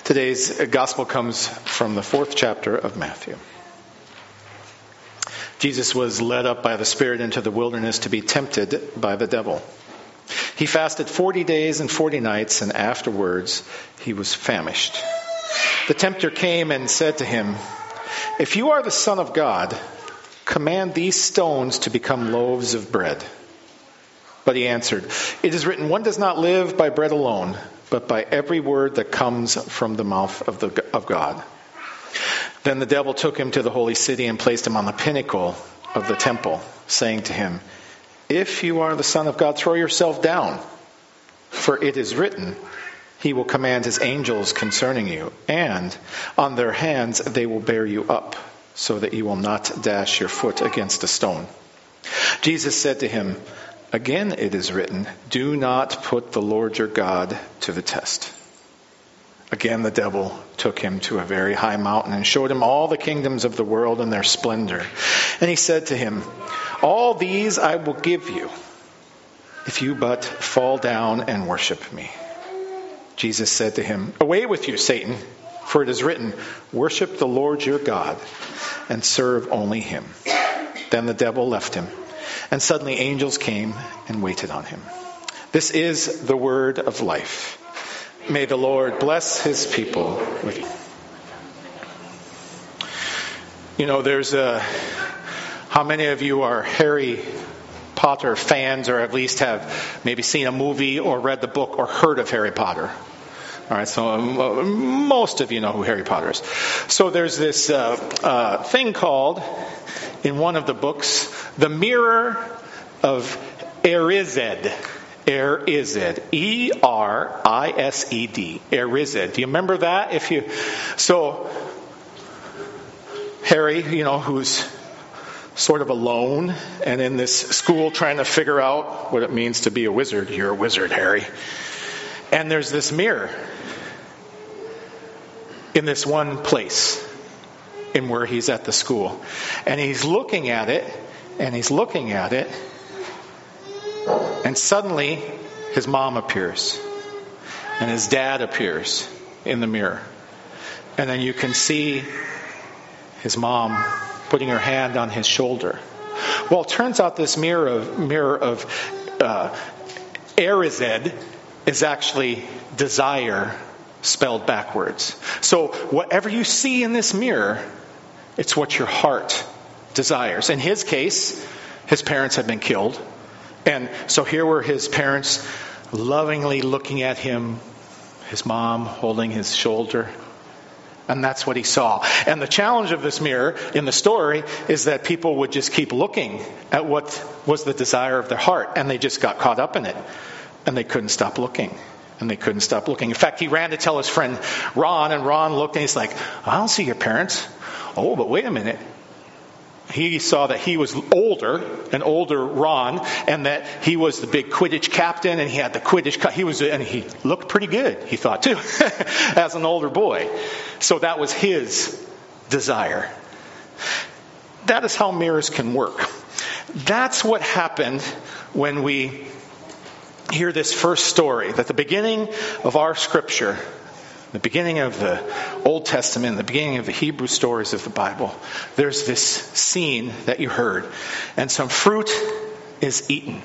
Today's gospel comes from the 4th chapter of Matthew. Jesus was led up by the Spirit into the wilderness to be tempted by the devil. He fasted 40 days and 40 nights, and afterwards he was famished. The tempter came and said to him, "If you are the Son of God, command these stones to become loaves of bread." But he answered, "It is written, one does not live by bread alone, but by every word that comes from the mouth of God." Then the devil took him to the holy city and placed him on the pinnacle of the temple, saying to him, "If you are the Son of God, throw yourself down. For it is written, he will command his angels concerning you, and on their hands they will bear you up, so that you will not dash your foot against a stone." Jesus said to him, "Again it is written, do not put the Lord your God to the test." Again the devil took him to a very high mountain and showed him all the kingdoms of the world and their splendor. And he said to him, "All these I will give you, if you but fall down and worship me." Jesus said to him, "Away with you, Satan, for it is written, worship the Lord your God and serve only him." Then the devil left him, and suddenly angels came and waited on him. This is the word of life. May the Lord bless his people with you. You know, how many of you are Harry Potter fans, or at least have maybe seen a movie or read the book or heard of Harry Potter? All right, so most of you know who Harry Potter is. So there's this thing called, in one of the books, the Mirror of Erised. Erised. E-R-I-S-E-D. Erised. Do you remember that? So Harry, who's sort of alone and in this school trying to figure out what it means to be a wizard. You're a wizard, Harry. And there's this mirror in this one place in where he's at the school. And he's looking at it, and he's looking at it, and suddenly his mom appears, and his dad appears in the mirror. And then you can see his mom putting her hand on his shoulder. Well, it turns out this mirror of Erised is actually desire spelled backwards. So whatever you see in this mirror, it's what your heart desires. In his case, his parents had been killed. And so here were his parents lovingly looking at him, his mom holding his shoulder. And that's what he saw. And the challenge of this mirror in the story is that people would just keep looking at what was the desire of their heart. And they just got caught up in it. And they couldn't stop looking. And they couldn't stop looking. In fact, he ran to tell his friend Ron, and Ron looked and he's like, "I don't see your parents." "Oh, but wait a minute." He saw that he was an older Ron, and that he was the big Quidditch captain, and he had the Quidditch and he looked pretty good, he thought too, as an older boy. So that was his desire. That is how mirrors can work. That's what happened when we hear this first story, that the beginning of our scripture, the beginning of the Old Testament, the beginning of the Hebrew stories of the Bible, there's this scene that you heard, and some fruit is eaten.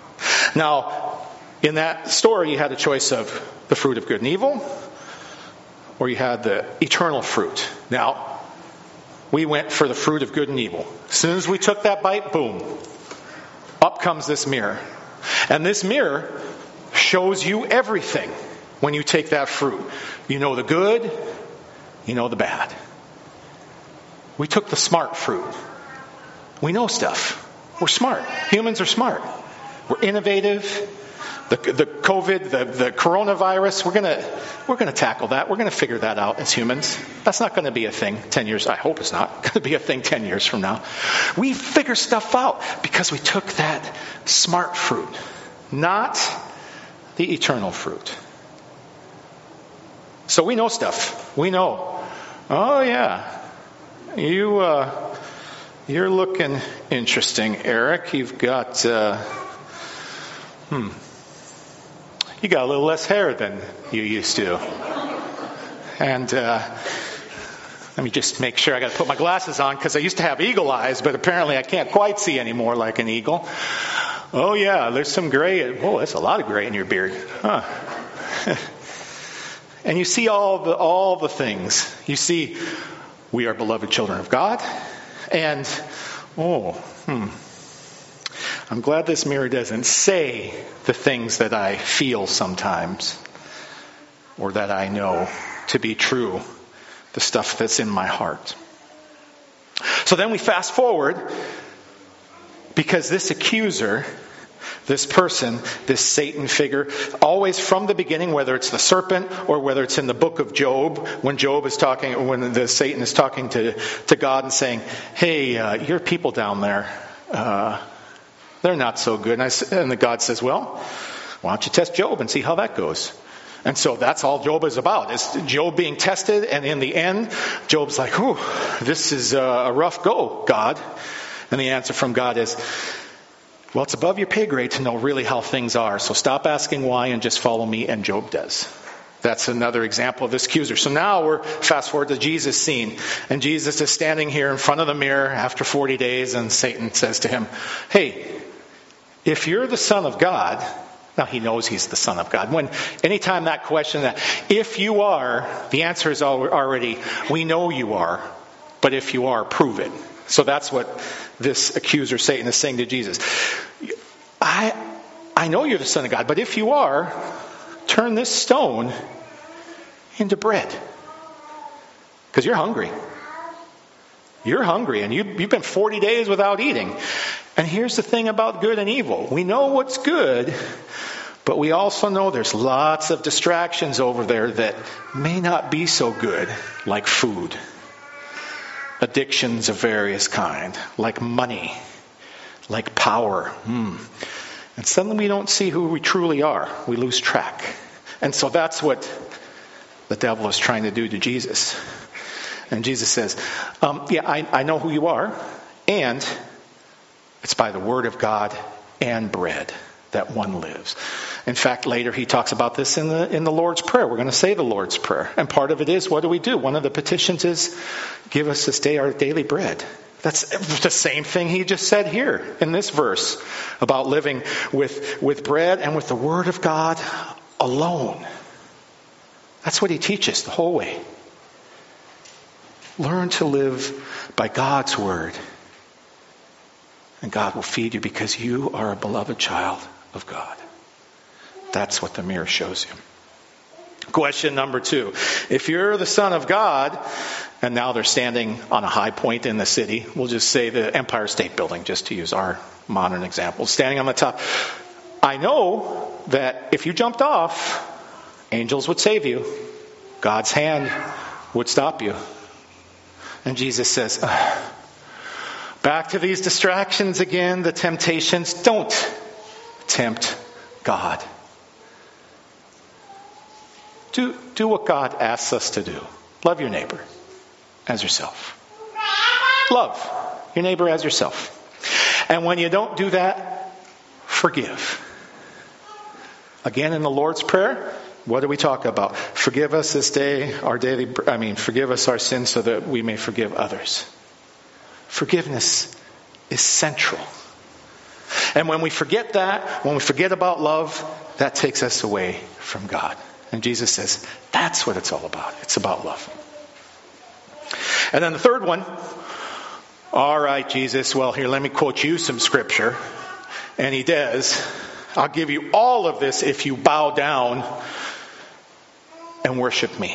Now, in that story, you had a choice of the fruit of good and evil, or you had the eternal fruit. Now, we went for the fruit of good and evil. As soon as we took that bite, boom, up comes this mirror. And this mirror shows you everything. When you take that fruit, you know the good, you know the bad. We took the smart fruit. We know stuff. We're smart. Humans are smart. We're innovative. The COVID, the coronavirus, we're gonna tackle that. We're gonna figure that out as humans. That's not gonna be a thing 10 years. I hope it's not gonna be a thing 10 years from now. We figure stuff out because we took that smart fruit, not the eternal fruit. So we know stuff. We know. Oh yeah, you're looking interesting, Eric. You've got you got a little less hair than you used to. And let me just make sure I got to put my glasses on because I used to have eagle eyes, but apparently I can't quite see anymore like an eagle. Oh yeah, there's some gray. Oh, that's a lot of gray in your beard. Huh. And you see all the things. You see, we are beloved children of God. And, I'm glad this mirror doesn't say the things that I feel sometimes or that I know to be true, the stuff that's in my heart. So then we fast forward because this accuser, this person, this Satan figure, always from the beginning, whether it's the serpent or whether it's in the book of Job, when the Satan is talking to God and saying, hey, your people down there, they're not so good. And God says, well, why don't you test Job and see how that goes? And so that's all Job is about, is Job being tested. And in the end, Job's like, whew, this is a rough go, God. And the answer from God is, well, it's above your pay grade to know really how things are. So stop asking why and just follow me. And Job does. That's another example of this accuser. So now we're fast forward to Jesus' scene. And Jesus is standing here in front of the mirror after 40 days. And Satan says to him, hey, if you're the Son of God, now he knows he's the Son of God. Anytime that question, that if you are, the answer is already, we know you are. But if you are, prove it. So that's what this accuser Satan is saying to Jesus. I know you're the Son of God, but if you are, turn this stone into bread. Because you're hungry. You're hungry, and you've been 40 days without eating. And here's the thing about good and evil. We know what's good, but we also know there's lots of distractions over there that may not be so good, like food. Addictions of various kind, like money, like power. And suddenly we don't see who we truly are. We lose track. And so that's what the devil is trying to do to Jesus. And Jesus says, I know who you are, and it's by the word of God and bread that one lives. In fact, later he talks about this in the Lord's Prayer. We're going to say the Lord's Prayer. And part of it is, what do? One of the petitions is, give us this day our daily bread. That's the same thing he just said here in this verse about living with bread and with the word of God alone. That's what he teaches the whole way. Learn to live by God's word. And God will feed you because you are a beloved child of God. That's what the mirror shows you. Question number 2. If you're the Son of God, and now they're standing on a high point in the city, we'll just say the Empire State Building, just to use our modern example, standing on the top. I know that if you jumped off, angels would save you. God's hand would stop you. And Jesus says, back to these distractions again, the temptations. Don't tempt God. Do what God asks us to do. Love your neighbor as yourself. Love your neighbor as yourself. And when you don't do that, forgive. Again, in the Lord's Prayer, what do we talk about? Forgive us this day forgive us our sins so that we may forgive others. Forgiveness is central. And when we forget that, when we forget about love, that takes us away from God. And Jesus says, that's what it's all about. It's about love. And then the third one, all right, Jesus, well, here, let me quote you some scripture. And he does. I'll give you all of this if you bow down and worship me.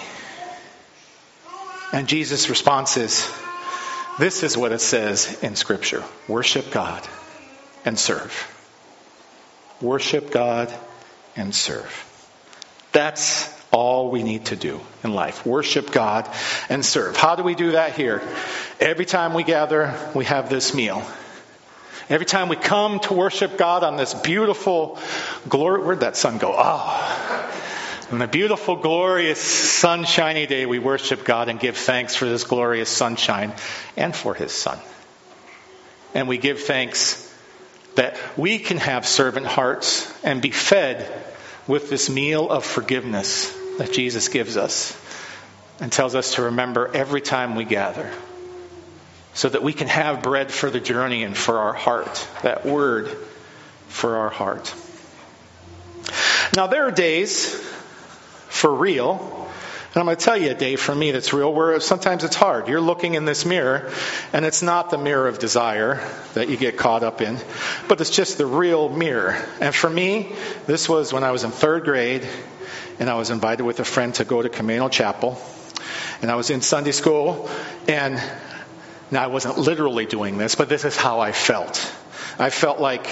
And Jesus' response is, this is what it says in Scripture. Worship God and serve. Worship God and serve. That's all we need to do in life. Worship God and serve. How do we do that here? Every time we gather, we have this meal. Every time we come to worship God on this beautiful, where'd that sun go? On the beautiful, glorious, sunshiny day, we worship God and give thanks for this glorious sunshine and for His Son. And we give thanks that we can have servant hearts and be fed with this meal of forgiveness that Jesus gives us. and tells us to remember every time we gather, so that we can have bread for the journey and for our heart. That word for our heart. Now there are days for real, and I'm going to tell you a day for me that's real, where sometimes it's hard. You're looking in this mirror, and it's not the mirror of desire that you get caught up in, but it's just the real mirror. And for me, this was when I was in 3rd grade, and I was invited with a friend to go to Camino Chapel. And I was in Sunday school, and now I wasn't literally doing this, but this is how I felt. I felt like,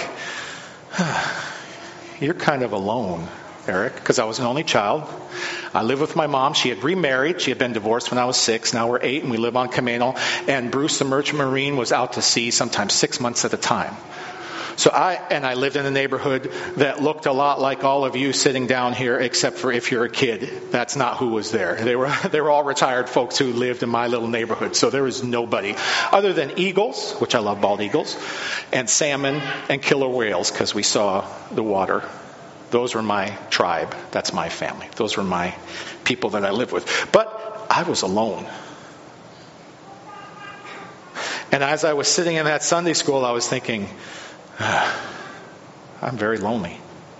you're kind of alone, Eric, because I was an only child. I lived with my mom. She had remarried. She had been divorced when I was 6. Now we're 8, and we live on Camino. And Bruce, the merchant marine, was out to sea sometimes 6 months at a time. So I lived in a neighborhood that looked a lot like all of you sitting down here, except for if you're a kid. That's not who was there. They were all retired folks who lived in my little neighborhood. So there was nobody other than eagles, which I love bald eagles, and salmon and killer whales, because we saw the water. Those were my tribe. That's my family. Those were my people that I lived with. But I was alone. And as I was sitting in that Sunday school, I was thinking, I'm very lonely.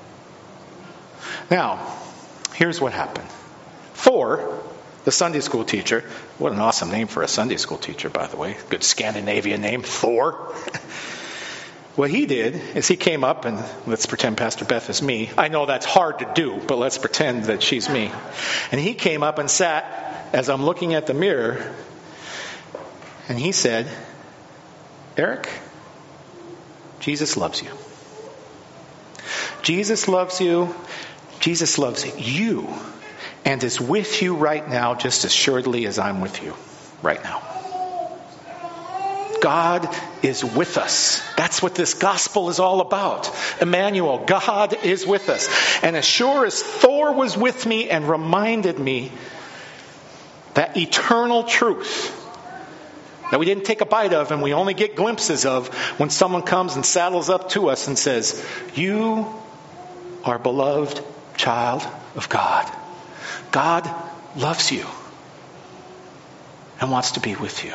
Now, here's what happened. Thor, the Sunday school teacher, what an awesome name for a Sunday school teacher, by the way. Good Scandinavian name, Thor. What he did is he came up, and let's pretend Pastor Beth is me. I know that's hard to do, but let's pretend that she's me. And he came up and sat as I'm looking at the mirror, and he said, Eric, Jesus loves you. Jesus loves you. Jesus loves you and is with you right now just as assuredly as I'm with you right now. God is with us. That's what this gospel is all about. Emmanuel, God is with us. And as sure as Thor was with me and reminded me that eternal truth that we didn't take a bite of and we only get glimpses of when someone comes and saddles up to us and says, you are a beloved child of God. God loves you and wants to be with you.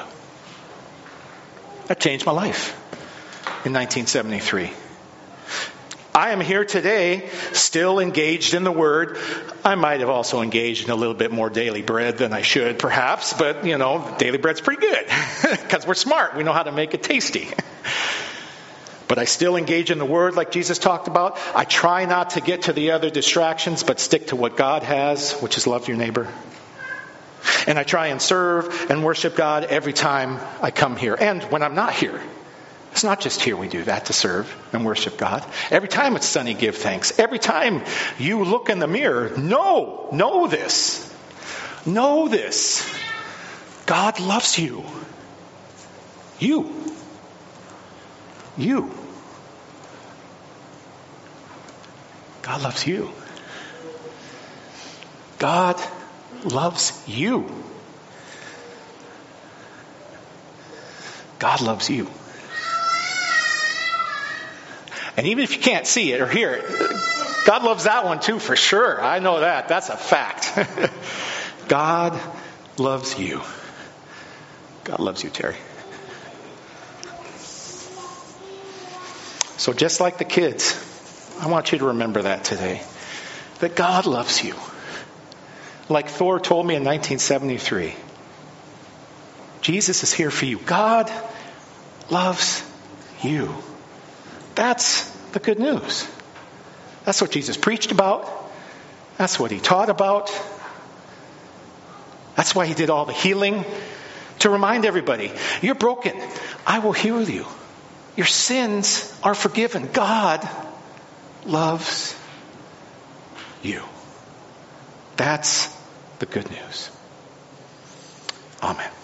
That changed my life in 1973. I am here today, still engaged in the Word. I might have also engaged in a little bit more daily bread than I should, perhaps. But, daily bread's pretty good because we're smart. We know how to make it tasty. But I still engage in the Word like Jesus talked about. I try not to get to the other distractions, but stick to what God has, which is love your neighbor. And I try and serve and worship God every time I come here. And when I'm not here. It's not just here we do that, to serve and worship God. Every time it's sunny, give thanks. Every time you look in the mirror, know this. Know this. God loves you. You. God loves you. God loves you. God loves you. And even if you can't see it or hear it, God loves that one too for sure. I know that. That's a fact. God loves you. God loves you, Terry. So just like the kids, I want you to remember that today. That God loves you. Like Thor told me in 1973. Jesus is here for you. God loves you. That's the good news. That's what Jesus preached about. That's what he taught about. That's why he did all the healing. To remind everybody, you're broken. I will heal you. Your sins are forgiven. God loves you. That's the good news. Amen.